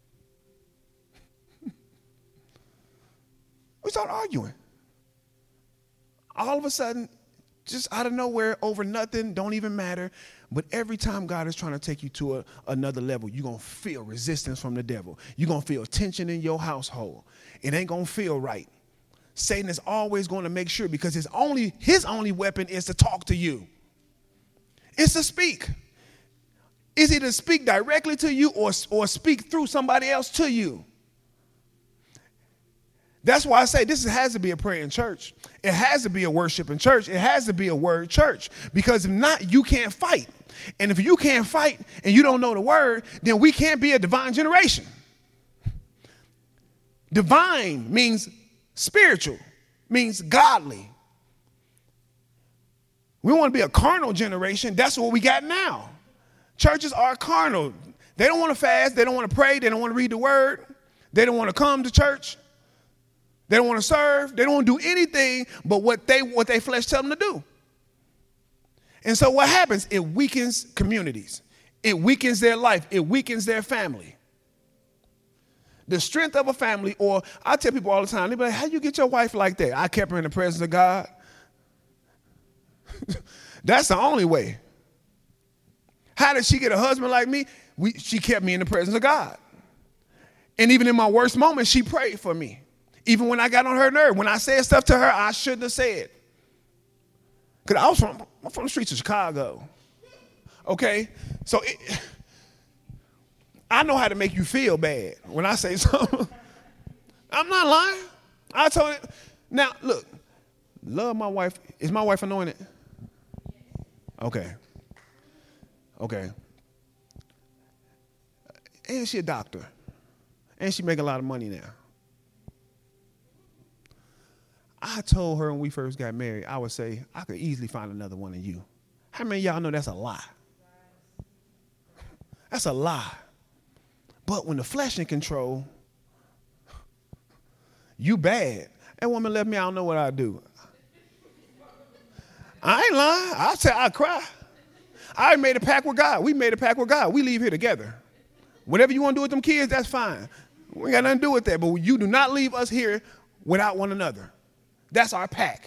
We started arguing. All of a sudden, just out of nowhere, over nothing, don't even matter. But every time God is trying to take you to another level, you're going to feel resistance from the devil. You're going to feel tension in your household. It ain't going to feel right. Satan is always going to make sure, because his only weapon is to talk to you. It's to speak. Is he to speak directly to you or speak through somebody else to you? That's why I say this has to be a praying church. It has to be a worshiping church. It has to be a word church. Because if not, you can't fight. And if you can't fight and you don't know the word, then we can't be a divine generation. Divine means spiritual, means godly. We want to be a carnal generation. That's what we got now. Churches are carnal. They don't want to fast. They don't want to pray. They don't want to read the word. They don't want to come to church. They don't want to serve. They don't want to do anything but what they flesh tell them to do. And so what happens? It weakens communities. It weakens their life. It weakens their family. The strength of a family, or I tell people all the time, they be like, how you get your wife like that? I kept her in the presence of God. That's the only way. How did she get a husband like me? She kept me in the presence of God. And even in my worst moments, she prayed for me. Even when I got on her nerve, when I said stuff to her I shouldn't have said. Because I'm from the streets of Chicago. Okay? So I know how to make you feel bad when I say something. I'm not lying. I told it. Now, look, love my wife. Is my wife anointed? Okay. And she a doctor. And she make a lot of money now. I told her when we first got married, I would say, I could easily find another one of you. How many of y'all know that's a lie? That's a lie. But when the flesh in control, you bad. That woman left me, I don't know what I'd do. I ain't lying. I'll say I'll cry. I made a pact with God. We made a pact with God. We leave here together. Whatever you want to do with them kids, that's fine. We ain't got nothing to do with that. But you do not leave us here without one another. That's our pact.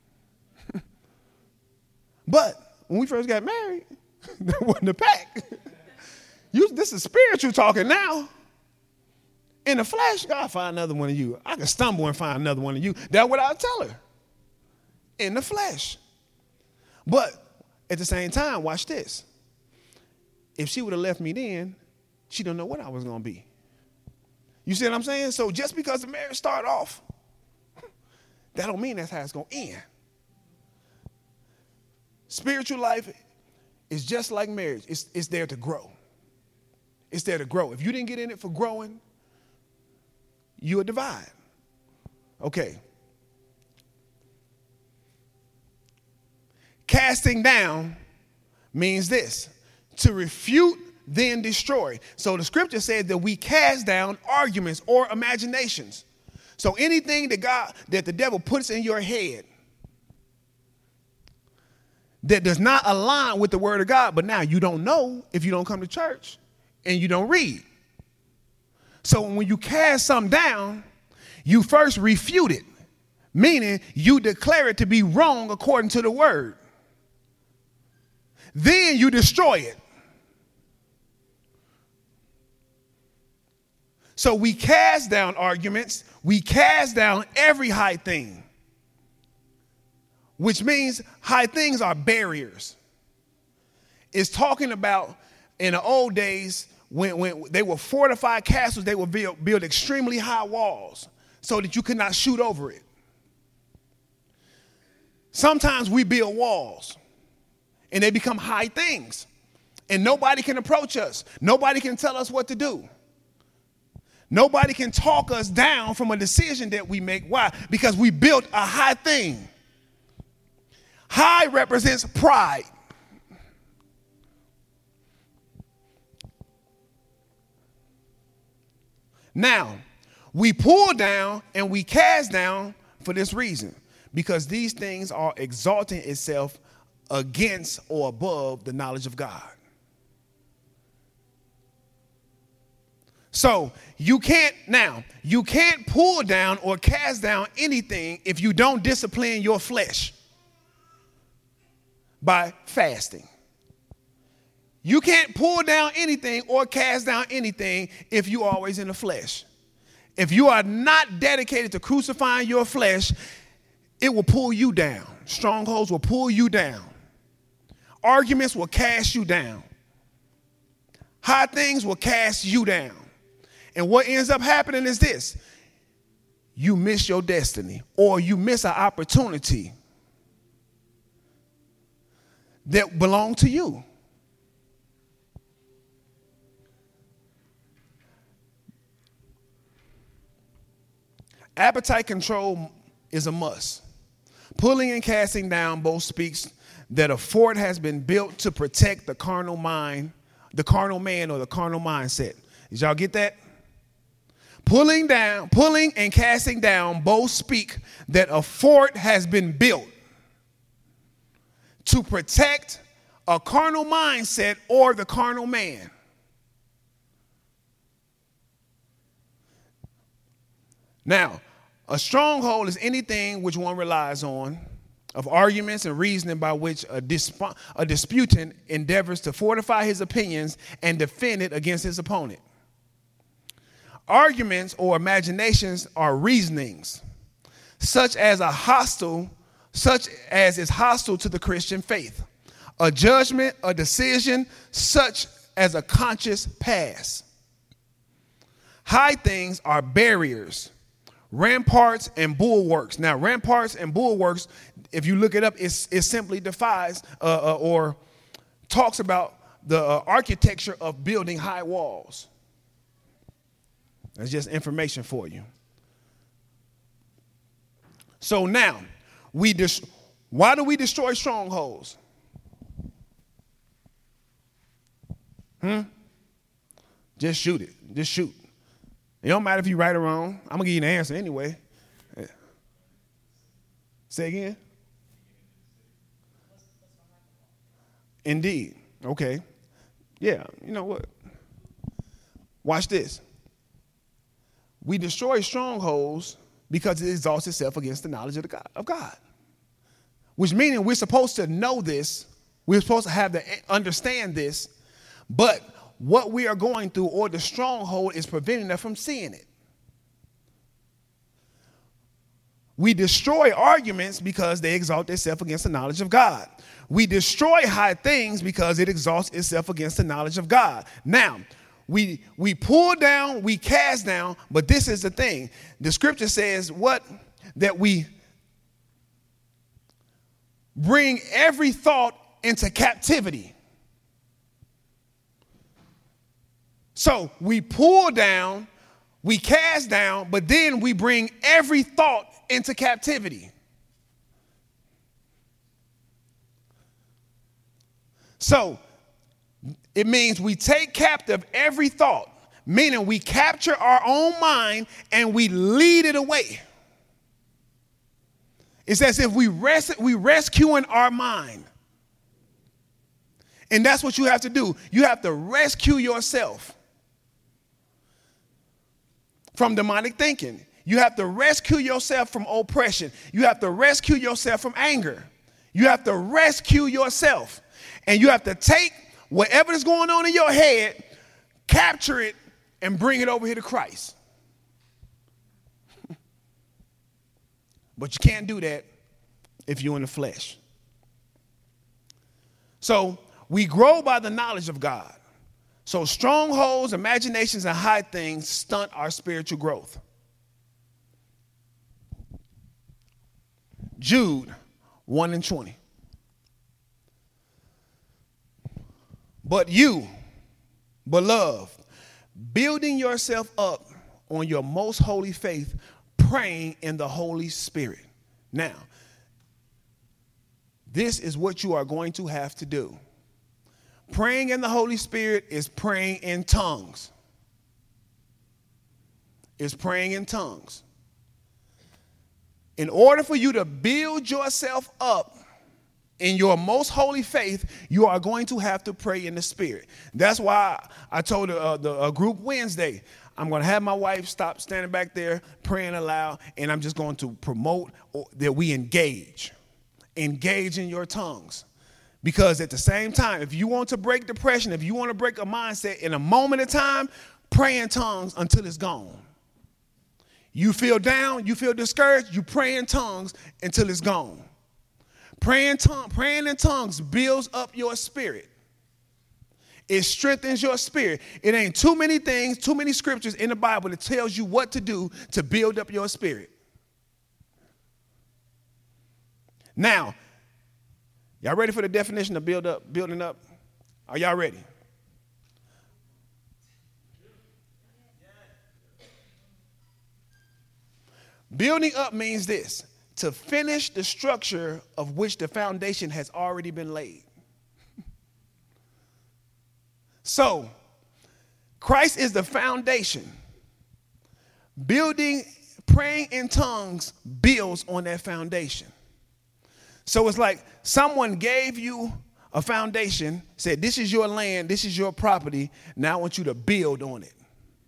But when we first got married, that wasn't a pact. This is spiritual talking now. In the flesh, God, find another one of you. I can stumble and find another one of you. That's what I'll tell her. In the flesh. But at the same time, watch this. If she would have left me then, she don't know what I was going to be. You see what I'm saying? So just because the marriage started off, that don't mean that's how it's going to end. Spiritual life is just like marriage. It's there to grow. It's there to grow. If you didn't get in it for growing, you would divide. Okay. Casting down means this: to refute, then destroy. So the scripture says that we cast down arguments or imaginations. So anything that the devil puts in your head that does not align with the word of God, but now you don't know if you don't come to church and you don't read. So when you cast something down, you first refute it, meaning you declare it to be wrong according to the word. Then you destroy it. So we cast down arguments, we cast down every high thing, which means high things are barriers. It's talking about in the old days when they were fortified castles, they would build extremely high walls so that you could not shoot over it. Sometimes we build walls and they become high things and nobody can approach us. Nobody can tell us what to do. Nobody can talk us down from a decision that we make. Why? Because we built a high thing. High represents pride. Now, we pull down and we cast down for this reason, because these things are exalting itself against or above the knowledge of God. So you can't pull down or cast down anything if you don't discipline your flesh by fasting. You can't pull down anything or cast down anything if you're always in the flesh. If you are not dedicated to crucifying your flesh, it will pull you down. Strongholds will pull you down. Arguments will cast you down. High things will cast you down. And what ends up happening is this: you miss your destiny, or you miss an opportunity that belongs to you. Appetite control is a must. Pulling and casting down both speaks that a fort has been built to protect the carnal mind, the carnal man, or the carnal mindset. Did y'all get that? Pulling and casting down both speak that a fort has been built to protect a carnal mindset or the carnal man. Now, a stronghold is anything which one relies on, of arguments and reasoning by which a disputant endeavors to fortify his opinions and defend it against his opponent. Arguments or imaginations are reasonings, such as is hostile to the Christian faith. A judgment, a decision, such as a conscious pass. High things are barriers, ramparts, and bulwarks. Now, ramparts and bulwarks, if you look it up, it simply defies or talks about the architecture of building high walls. That's just information for you. So now, why do we destroy strongholds? Just shoot it. Just shoot. It don't matter if you right or wrong. I'm going to give you the answer anyway. Say again? Indeed. Okay. Yeah, you know what? Watch this. We destroy strongholds because it exalts itself against the knowledge of God. Which means we're supposed to know this. We're supposed to understand this. But what we are going through, or the stronghold, is preventing us from seeing it. We destroy arguments because they exalt themselves against the knowledge of God. We destroy high things because it exalts itself against the knowledge of God. Now, we pull down, we cast down, but this is the thing. The scripture says that we bring every thought into captivity. So we pull down, we cast down, but then we bring every thought into captivity. So it means we take captive every thought, meaning we capture our own mind and we lead it away. It's as if we rescuing our mind. And that's what you have to do. You have to rescue yourself from demonic thinking. You have to rescue yourself from oppression. You have to rescue yourself from anger. You have to rescue yourself. And you have to take whatever is going on in your head, capture it, and bring it over here to Christ. But you can't do that if you're in the flesh. So we grow by the knowledge of God. So strongholds, imaginations, and high things stunt our spiritual growth. Jude 1:20. But you, beloved, building yourself up on your most holy faith, praying in the Holy Spirit. Now, this is what you are going to have to do. Praying in the Holy Spirit is praying in tongues. It's praying in tongues. In order for you to build yourself up in your most holy faith, you are going to have to pray in the Spirit. That's why I told the group Wednesday, I'm going to have my wife stop standing back there praying aloud, and I'm just going to promote that we engage. Engage in your tongues. Because at the same time, if you want to break depression, if you want to break a mindset in a moment of time, pray in tongues until it's gone. You feel down, you feel discouraged, you pray in tongues until it's gone. Praying in tongues builds up your spirit. It strengthens your spirit. It ain't too many things, too many scriptures in the Bible that tells you what to do to build up your spirit. Now, y'all ready for the definition of building up? Are y'all ready? Building up means this: to finish the structure of which the foundation has already been laid. So, Christ is the foundation. Praying in tongues builds on that foundation. So it's like someone gave you a foundation, said, this is your land, this is your property, now I want you to build on it.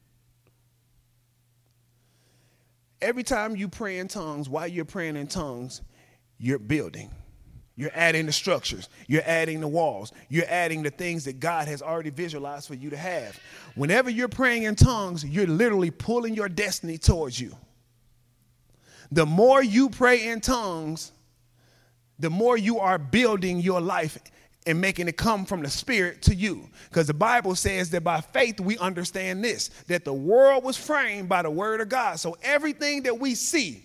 Every time you pray in tongues, while you're praying in tongues, you're building. You're adding the structures. You're adding the walls. You're adding the things that God has already visualized for you to have. Whenever you're praying in tongues, you're literally pulling your destiny towards you. The more you pray in tongues, the more you are building your life and making it come from the Spirit to you. Because the Bible says that by faith we understand this, that the world was framed by the word of God. So everything that we see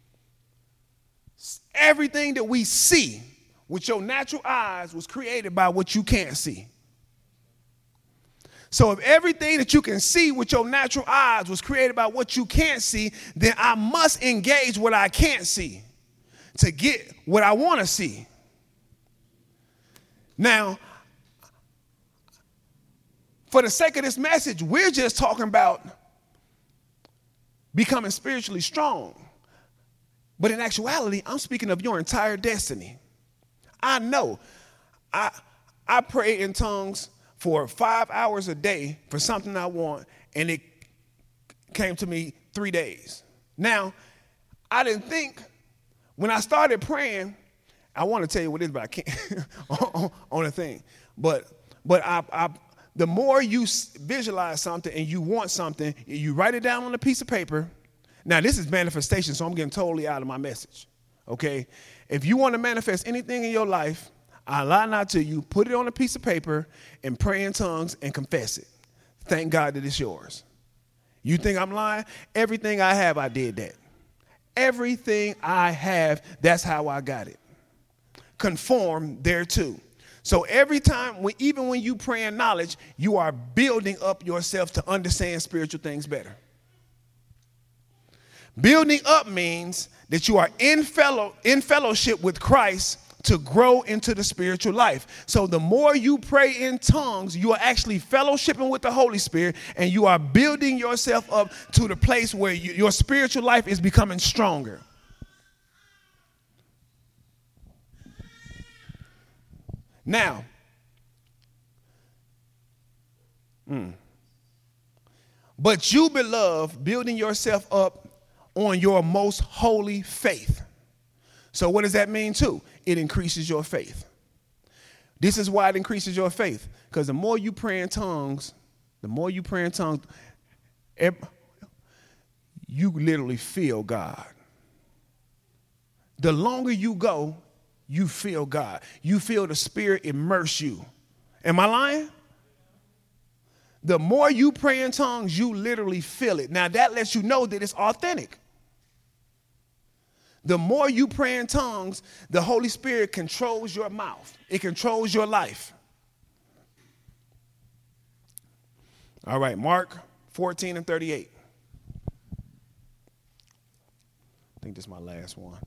with your natural eyes was created by what you can't see. So if everything that you can see with your natural eyes was created by what you can't see, then I must engage what I can't see to get what I want to see. Now, for the sake of this message, we're just talking about becoming spiritually strong. But in actuality, I'm speaking of your entire destiny. I know. I pray in tongues for 5 hours a day for something I want, and it came to me 3 days. Now, I didn't think, when I started praying, I want to tell you what it is, but I can't on a thing. But the more you visualize something and you want something, you write it down on a piece of paper. Now, this is manifestation, so I'm getting totally out of my message, okay? If you want to manifest anything in your life, I lie not to you, put it on a piece of paper and pray in tongues and confess it. Thank God that it's yours. You think I'm lying? Everything I have, I did that. Everything I have, that's how I got it. Conform thereto. So every time, even when you pray in knowledge, you are building up yourself to understand spiritual things better. Building up means that you are in fellowship with Christ to grow into the spiritual life. So the more you pray in tongues, you are actually fellowshipping with the Holy Spirit, and you are building yourself up to the place where your spiritual life is becoming stronger. Now, but you, beloved, building yourself up on your most holy faith. So what does that mean too? It increases your faith. This is why it increases your faith. Because the more you pray in tongues, you literally feel God. The longer you go, you feel God. You feel the Spirit immerse you. Am I lying? The more you pray in tongues, you literally feel it. Now that lets you know that it's authentic. The more you pray in tongues, the Holy Spirit controls your mouth. It controls your life. All right, Mark 14:38. I think this is my last one.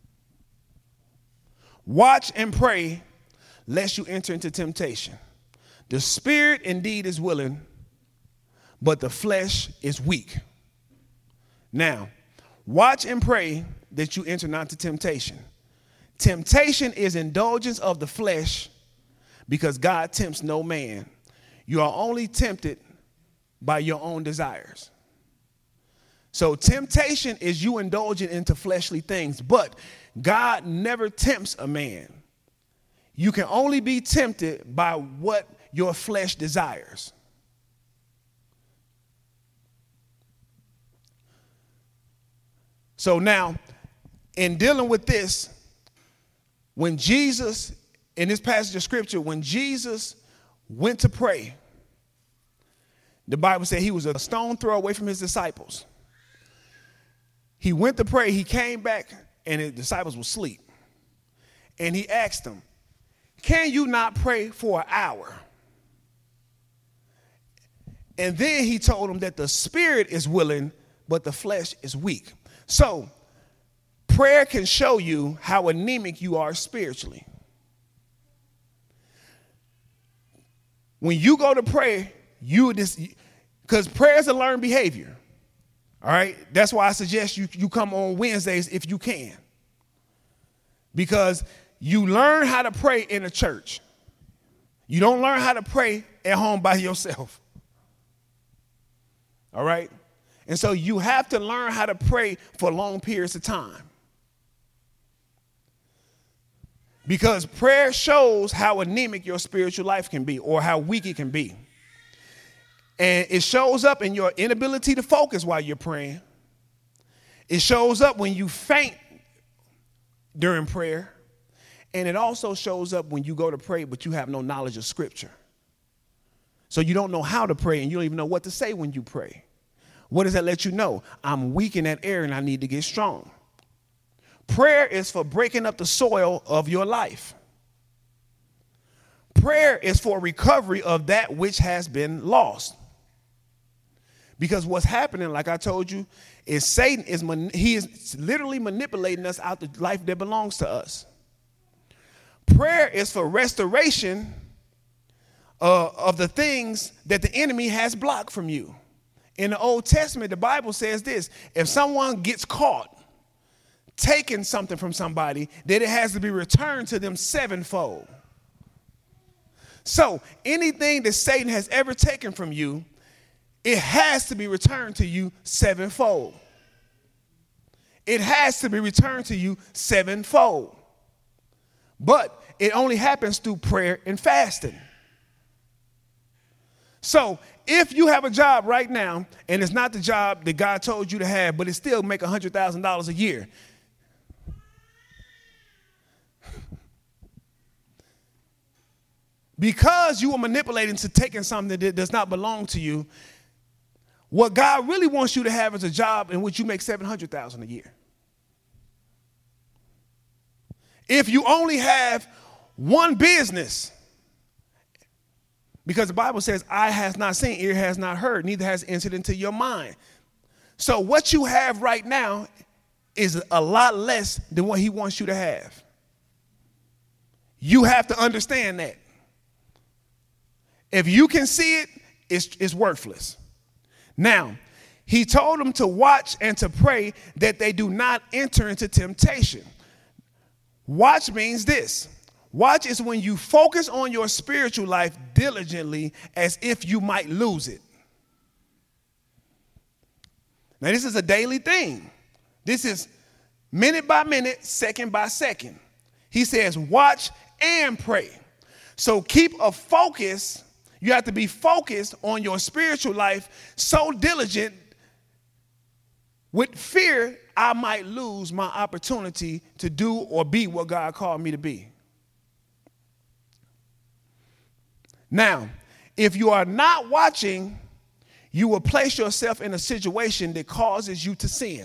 Watch and pray, lest you enter into temptation. The spirit indeed is willing, but the flesh is weak. Now, watch and pray that you enter not into temptation. Temptation is indulgence of the flesh, because God tempts no man. You are only tempted by your own desires. So temptation is you indulging into fleshly things, but God never tempts a man. You can only be tempted by what your flesh desires. So now, in dealing with this, when Jesus, in this passage of scripture, when Jesus went to pray, the Bible said he was a stone throw away from his disciples. He went to pray, he came back, and his disciples were asleep. And he asked them, can you not pray for an hour? And then he told them that the spirit is willing, but the flesh is weak. So prayer can show you how anemic you are spiritually. When you go to pray, because prayer is a learned behavior. All right, that's why I suggest you come on Wednesdays if you can. Because you learn how to pray in a church. You don't learn how to pray at home by yourself. All right? And so you have to learn how to pray for long periods of time. Because prayer shows how anemic your spiritual life can be, or how weak it can be. And it shows up in your inability to focus while you're praying. It shows up when you faint during prayer. And it also shows up when you go to pray, but you have no knowledge of Scripture. So you don't know how to pray, and you don't even know what to say when you pray. What does that let you know? I'm weak in that area and I need to get strong. Prayer is for breaking up the soil of your life. Prayer is for recovery of that which has been lost. Because what's happening, like I told you, is Satan is literally manipulating us out the life that belongs to us. Prayer is for restoration of the things that the enemy has blocked from you. In the Old Testament, the Bible says this: if someone gets caught taking something from somebody, then it has to be returned to them sevenfold. So anything that Satan has ever taken from you, it has to be returned to you sevenfold. It has to be returned to you sevenfold. But it only happens through prayer and fasting. So if you have a job right now, and it's not the job that God told you to have, but it still make $100,000 a year, because you were manipulating to taking something that does not belong to you, what God really wants you to have is a job in which you make $700,000 a year. If you only have one business, Because the Bible says, eye has not seen, ear has not heard, neither has entered into your mind. So what you have right now is a lot less than what he wants you to have. You have to understand that. If you can see it, it's worthless. Now, he told them to watch and to pray that they do not enter into temptation. Watch means this. Watch is when you focus on your spiritual life diligently as if you might lose it. Now, this is a daily thing. This is minute by minute, second by second. He says, watch and pray. So keep a focus. You have to be focused on your spiritual life, so diligent. With fear, I might lose my opportunity to do or be what God called me to be. Now, if you are not watching, you will place yourself in a situation that causes you to sin.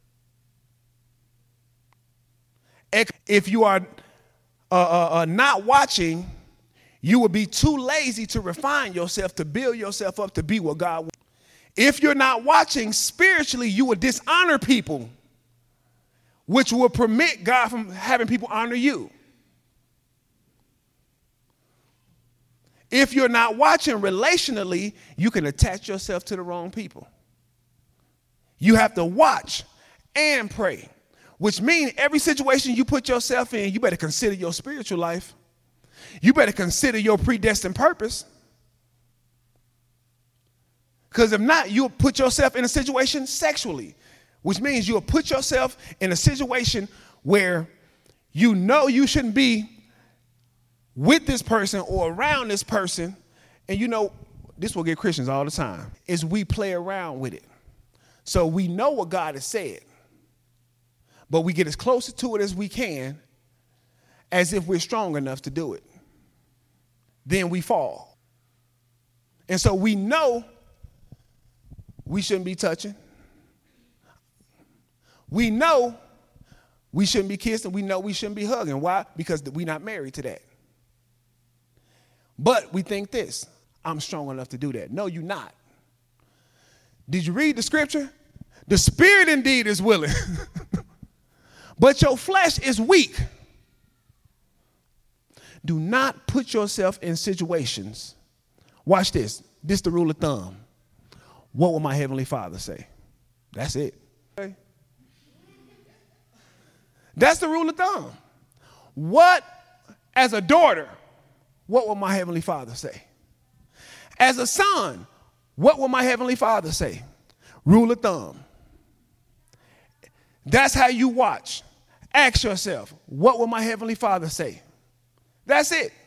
If you are not watching, you will be too lazy to refine yourself, to build yourself up to be what God wants. If you're not watching spiritually, you will dishonor people, which will permit God from having people honor you. If you're not watching relationally, you can attach yourself to the wrong people. You have to watch and pray, which means every situation you put yourself in, you better consider your spiritual life. You better consider your predestined purpose. Because if not, you'll put yourself in a situation sexually, which means you'll put yourself in a situation where you know you shouldn't be with this person or around this person. And you know, this will get Christians all the time, is we play around with it. So we know what God has said, but we get as close to it as we can as if we're strong enough to do it. Then we fall. And so we know we shouldn't be touching. We know we shouldn't be kissing. We know we shouldn't be hugging. Why? Because we're not married to that. But we think this, I'm strong enough to do that. No, you're not. Did you read the scripture? The spirit indeed is willing, but your flesh is weak. Do not put yourself in situations. Watch this. This is the rule of thumb. What will my Heavenly Father say? That's it. That's the rule of thumb. What, as a daughter, what will my Heavenly Father say? As a son, what will my Heavenly Father say? Rule of thumb. That's how you watch. Ask yourself, what will my Heavenly Father say? That's it.